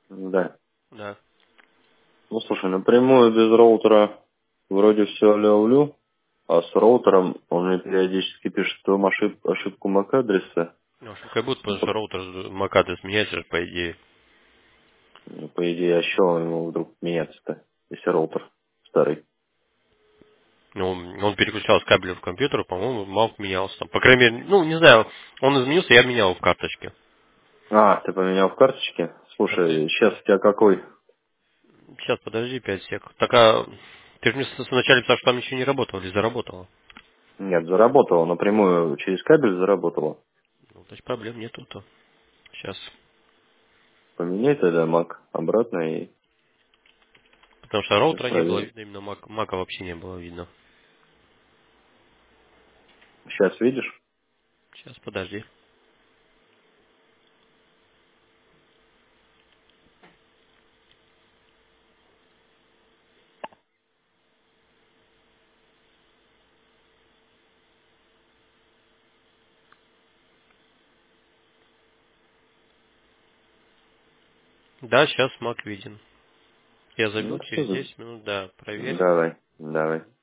Да. Да. Ну, слушай, напрямую без роутера вроде все ля-лю, а с роутером он мне периодически пишет вам ошибку MAC-адреса. Ну, ошибка будет, потому что Вот, роутер MAC-адрес меняется, по идее. ну, по идее, а что ему вдруг меняться-то, если роутер старый? Ну, он переключал с кабеля в компьютер, по-моему, мало менялся там. По крайней мере, ну, не знаю, он изменился, я менял в карточке. А, ты поменял в карточке? Слушай, сейчас у тебя какой? Сейчас, подожди, 5 сек. Так, а ты же мне вначале писал, что там ничего не работало или заработало? Нет, заработала, напрямую через кабель заработала. Ну, значит, проблем нету то. Сейчас. Поменяй тогда Mac обратно и Потому что сейчас роутера не было проверим. видно, именно мака вообще не было видно. Сейчас видишь? Сейчас, подожди. Да, сейчас мак виден. Я Ну забил через все, 10 минут, да, проверь. давай, давай.